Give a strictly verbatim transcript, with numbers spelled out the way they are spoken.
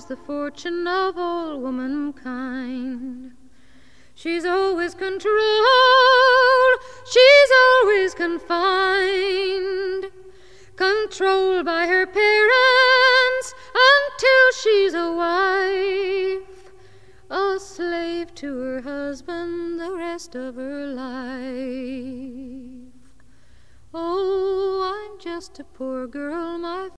is the fortune of all womankind. She's always controlled, she's always confined, controlled by her parents until she's a wife, a slave to her husband the rest of her life. Oh, I'm just a poor girl, my